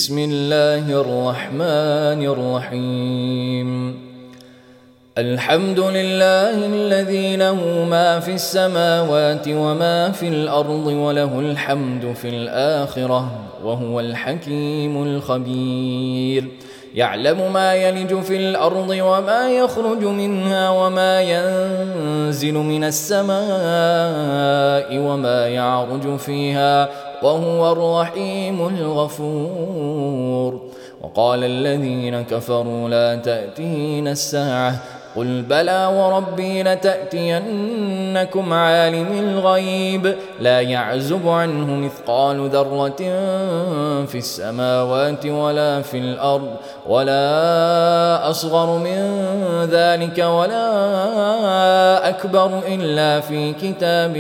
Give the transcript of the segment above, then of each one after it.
بسم الله الرحمن الرحيم. الحمد لله الذي له ما في السماوات وما في الأرض وله الحمد في الآخرة وهو الحكيم الخبير. يعلم ما يلج في الأرض وما يخرج منها وما ينزل من السماء وما يعرج فيها وهو الرحيم الغفور. وقال الذين كفروا لا تأتينا الساعة قل بلى وربي لتأتينكم عالم الغيب لا يعزب عنه مثقال ذرة في السماوات ولا في الأرض ولا أصغر من ذلك ولا أكبر إلا في كتاب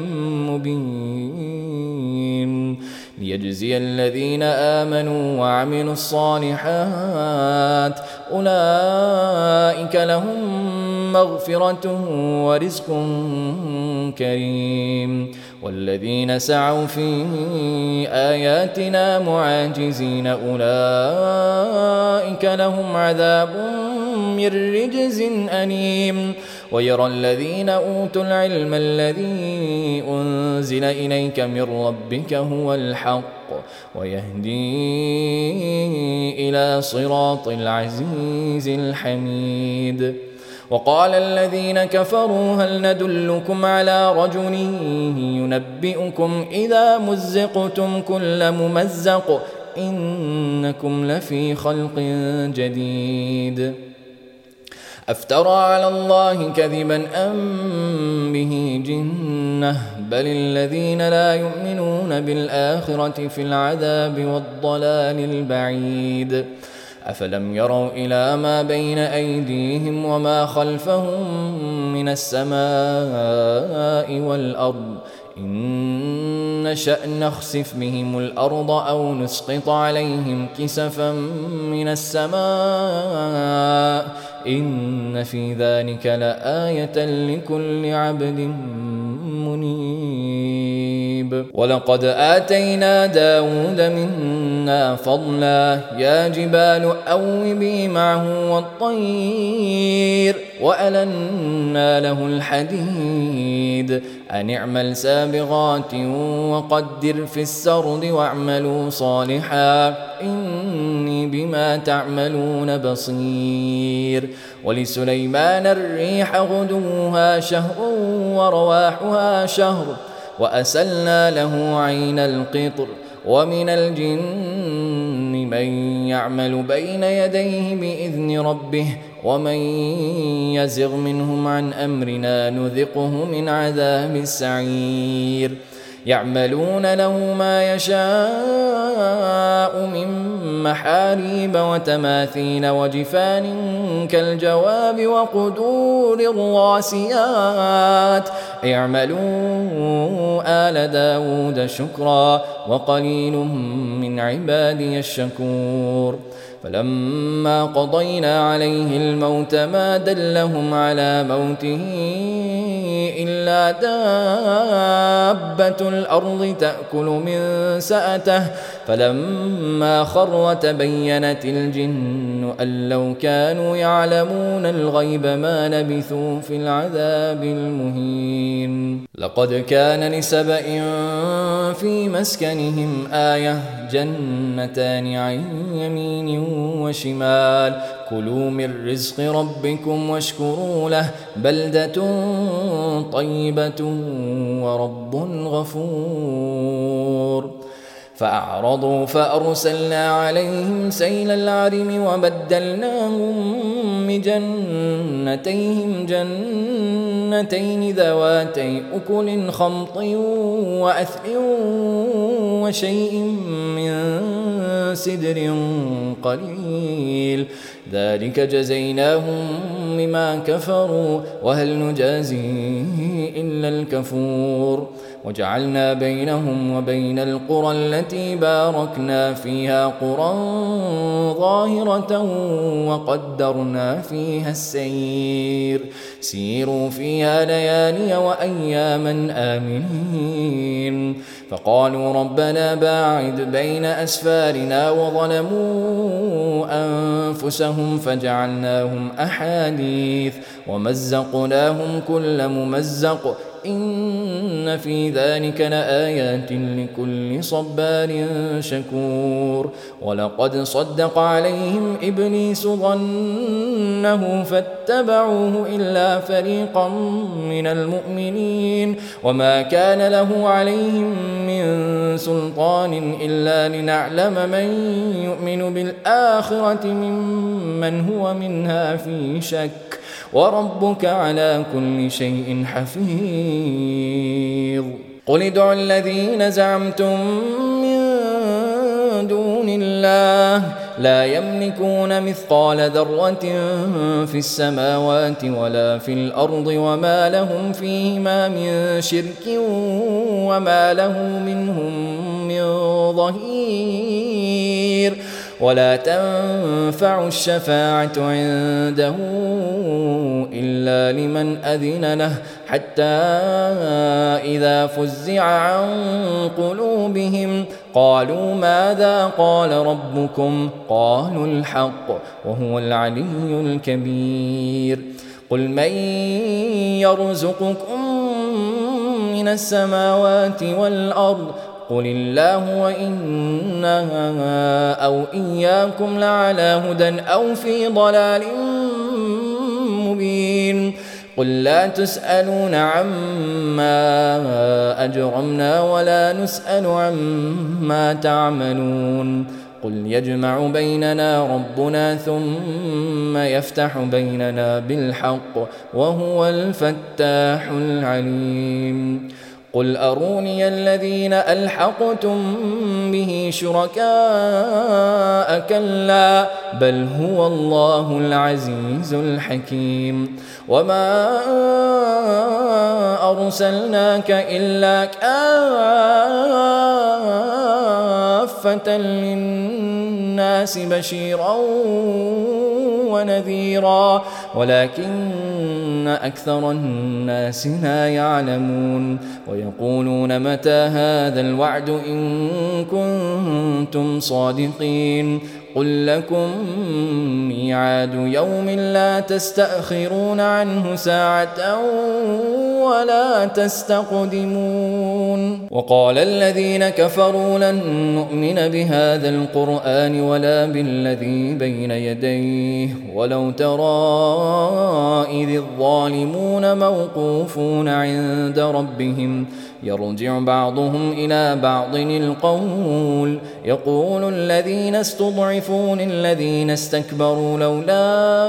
مبين ليجزي الذين آمنوا وعملوا الصالحات أولئك لهم مغفرة ورزق كريم. والذين سعوا في آياتنا معاجزين أولئك لهم عذاب من رجز أليم. ويرى الذين أوتوا العلم الذي أنزل إليك من ربك هو الحق ويهدي إلى صراط العزيز الحميد. وقال الذين كفروا هل ندلكم على رجل ينبئكم إذا مزقتم كل ممزق إنكم لفي خلق جديد. أفترى على الله كذبا أم به جنة بل الذين لا يؤمنون بالآخرة في العذاب والضلال البعيد. أفلم يروا إلى ما بين أيديهم وما خلفهم من السماء والأرض إن نشأ نخسف بهم الأرض أو نسقط عليهم كسفا من السماء إن في ذلك لآية لكل عبد منيب. ولقد آتينا داود منا فضلا يا جبال أوبي معه والطير وألنا له الحديد أن اعمل سابغات وقدر في السرد واعملوا صالحا إني بما تعملون بصير. ولسليمان الريح غدوها شهر ورواحها شهر وأسلنا له عين القطر. ومن الجن من يعمل بين يديه بإذن ربه ومن يزغ منهم عن أمرنا نذقه من عذاب السعير. يعملون له ما يشاء من محاريب وتماثيل وجفان كالجواب وقدور الراسيات اعملوا آل داود شكرا وقليل من عبادي الشكور. فلما قضينا عليه الموت ما دلهم على موته إلا دابة الأرض تأكل من سأته فلما خر تبينت الجن أن لو كانوا يعلمون الغيب ما لبثوا في العذاب المهين. لقد كان لسبإ في مسكنهم آية جنتان عن يمين وشمال كلوا من رزق ربكم واشكروا له بلدة طيبة ورب غفور. فأعرضوا فأرسلنا عليهم سيل العرم وبدلناهم بجنتيهم جنتين ذواتي أكل خمط وأثل وشيء من سدر قليل ذلك جزيناهم بما كفروا وهل نجازي إلا الكفور. وجعلنا بينهم وبين القرى التي باركنا فيها قرى ظاهرة وقدرنا فيها السير سيروا فيها ليالي وأياما آمنين فقالوا ربنا باعد بين أسفارنا وظلموا أنفسهم فجعلناهم أحاديث ومزقناهم كل ممزق إن في ذلك لآيات لكل صبار شكور ولقد صدق عليهم إبليس ظنه فاتبعوه إلا فريقا من المؤمنين وما كان له عليهم من سلطان إلا لنعلم من يؤمن بالآخرة ممن هو منها في شك وربك على كل شيء حفيظ قل ادعوا الذين زعمتم من دون الله لا يملكون مثقال ذرة في السماوات ولا في الأرض وما لهم فيهما من شرك وما له منهم من ظهير ولا تنفع الشفاعة عنده إلا لمن أذن له حتى إذا فزع عن قلوبهم قالوا ماذا قال ربكم قالوا الحق وهو العلي الكبير قل من يرزقكم من السماوات والأرض قل الله وإنا أو إياكم لعلى هدى أو في ضلال مبين قل لا تسألون عما أجرمنا ولا نسأل عما تعملون قل يجمع بيننا ربنا ثم يفتح بيننا بالحق وهو الفتاح العليم قل أروني الذين ألحقتم به شركاء كلا بل هو الله العزيز الحكيم وما أرسلناك إلا كافة للناس بشيرا ونذيرا ولكن أكثر الناس لا يعلمون ويقولون متى هذا الوعد إن كنتم صادقين قل لكم ميعاد يوم لا تستأخرون عنه ساعة ولا تستقدمون وقال الذين كفروا لن نؤمن بهذا القرآن ولا بالذي بين يديه ولو ترى إذ الظالمون موقوفون عند ربهم يرجع بعضهم إلى بعض القول يقول الذين استضعفوا للذين استكبروا لولا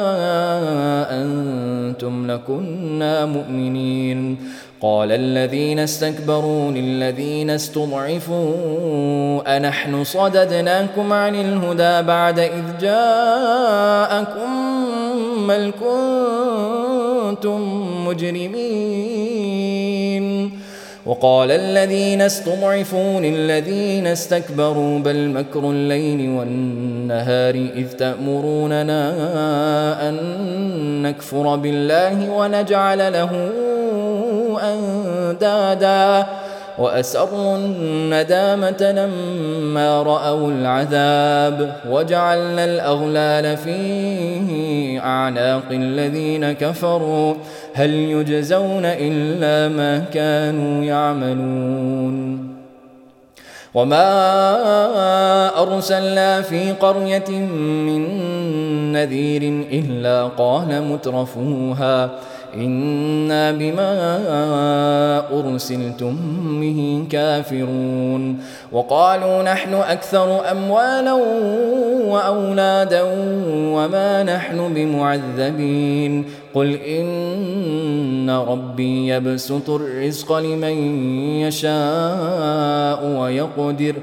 أنتم لكنا مؤمنين قال الذين استكبروا للذين استضعفوا أنحن صددناكم عن الهدى بعد إذ جاءكم بل كنتم مجرمين وقال الذين استضعفوا للذين استكبروا بل مكر الليل والنهار إذ تأمروننا أن نكفر بالله ونجعل له أندادا وأسروا الندامة لما رأوا العذاب وجعلنا الأغلال في أعناق الذين كفروا هل يجزون إلا ما كانوا يعملون وما أرسلنا في قرية من نذير إلا قال مترفوها إنا بما أرسلتم به كافرون وقالوا نحن أكثر أموالا وأولادا وما نحن بمعذبين قل إن ربي يبسط الرزق لمن يشاء ويقدر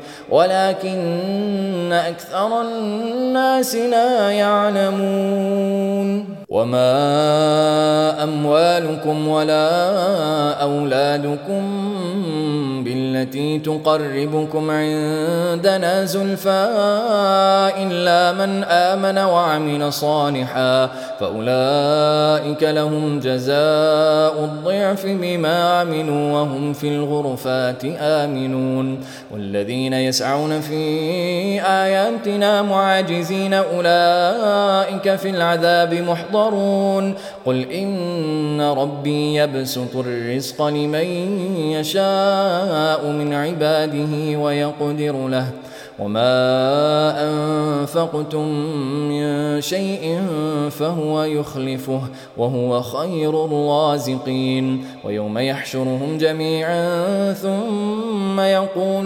ولكن أكثر الناس لا يعلمون وما أموالكم ولا أولادكم بالتي تقربكم عندنا زلفى إلا من آمن وعمل صالحا فأولئك لهم جزاء الضعف بما عملوا وهم في الغرفات آمنون والذين يسعون في آياتنا معاجزين أولئك في العذاب محضرون قل إن ربي يبسط الرزق لمن يشاء من عباده ويقدر له وما أنفقتم من شيء فهو يخلفه وهو خير الرازقين ويوم يحشرهم جميعا ثم يقول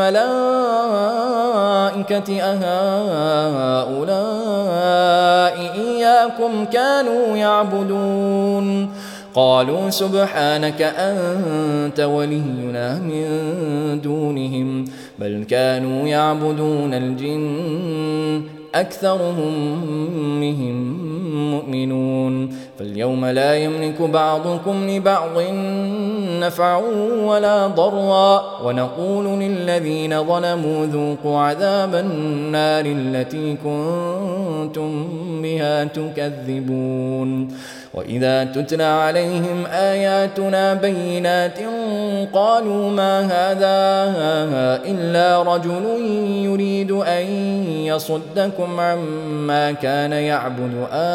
للملائكة أهؤلاء إياكم كانوا يعبدون قالوا سبحانك أنت ولينا من دونهم بل كانوا يعبدون الجن أكثرهم بهم مؤمنون فاليوم لا يملك بعضكم لبعض نفعا ولا ضرا ونقول للذين ظلموا ذوقوا عذاب النار التي كنتم بها تكذبون وإذا تتلى عليهم آياتنا بينات قالوا ما هذا إلا رجل يريد أن يصدكم عما كان يعبد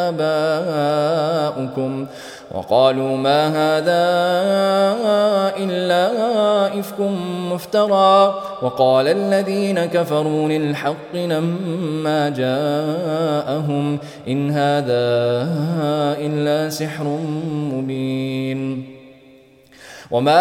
آباؤكم وقالوا ما هذا إلا إفك مفترى وقال الذين كفروا للحق لما جاءهم إن هذا إلا سحر مبين وما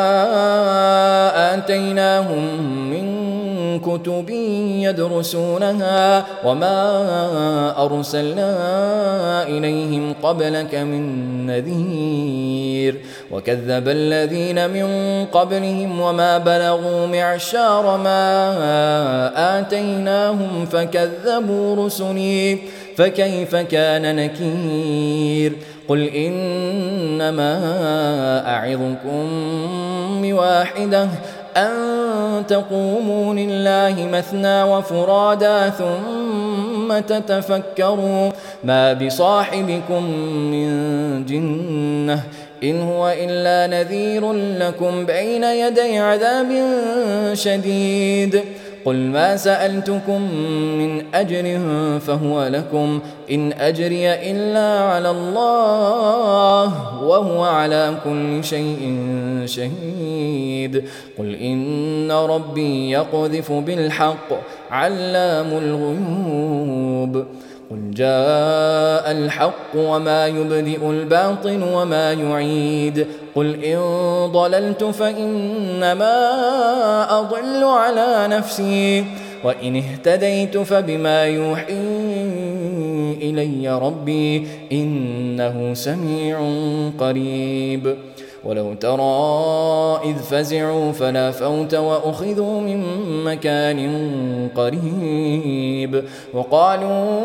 آتيناهم من كتب يدرسونها وما أرسلنا إليهم قبلك من نذير وكذب الذين من قبلهم وما بلغوا معشار ما آتيناهم فكذبوا رسلي فكيف كان نكير قل إنما أعظكم بواحدة أن تقوموا لله مثنى وفرادا ثم تتفكروا ما بصاحبكم من جنة إن هو إلا نذير لكم بين يدي عذاب شديد قل ما سألتكم من أجر فهو لكم إن أجري إلا على الله وهو على كل شيء شهيد قل إن ربي يقذف بالحق علام الغيوب قل جاء الحق وما يبدئ الباطل وما يعيد قل إن ضللت فإنما أضل على نفسي وإن اهتديت فبما يوحي إلي ربي إنه سميع قريب ولو ترى إذ فزعوا فلا فوت وأخذوا من مكان قريب وقالوا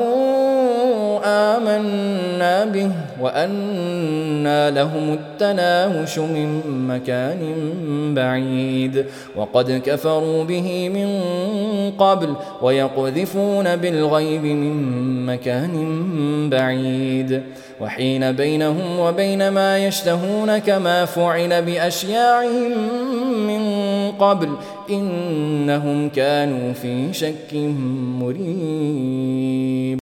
آمنا به وأنى لهم التناوش من مكان بعيد وقد كفروا به من قبل ويقذفون بالغيب من مكان بعيد وحين بينهم وبين ما يشتهون كما فعل بأشياعهم من قبل إنهم كانوا في شك مريب.